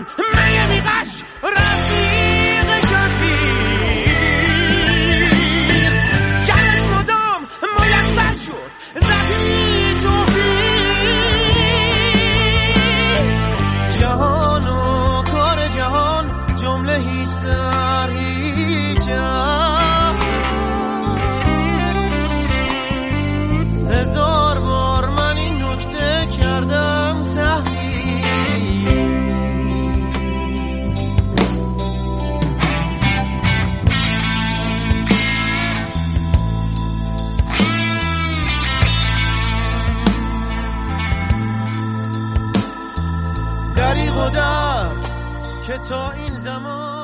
جان میقش رفیق شفیق جلت مدام ملقبر شد زخمی توفیق جهان و کار جهان جمله هیچ در هیچ هزار بار من این نکته کردم تحقیق دریغ و درد که تا این زمان